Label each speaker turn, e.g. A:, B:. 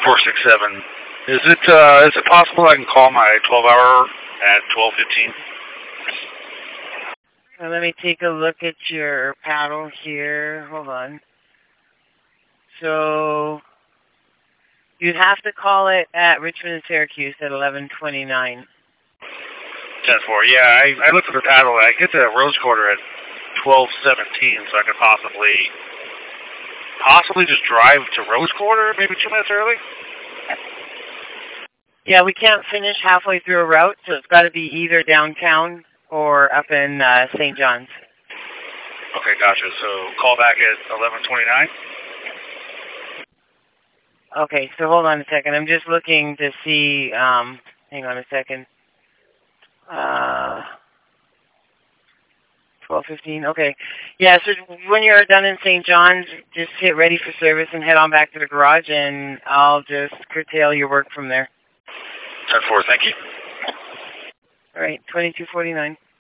A: 467. Is it possible I can call my 12-hour at 12:15?
B: Let me take a look at your paddle here. Hold on. So you'd have to call it at Richmond and Syracuse at 11:29.
A: 10-4. Yeah, I looked at the paddle. I get to Rose Quarter at 12:17, so I could possibly just drive to Rose Quarter maybe 2 minutes early.
B: Yeah, we can't finish halfway through a route, so it's got to be either downtown or up in St. John's.
A: Okay, gotcha. So call back at 11:29?
B: Okay, so hold on a second. I'm just looking to see, hang on a second. 12:15, okay. Yeah, so when you're done in St. John's, just get ready for service and head on back to the garage, and I'll just curtail your work from there.
A: 10-4, thank you.
B: All right, 22:49.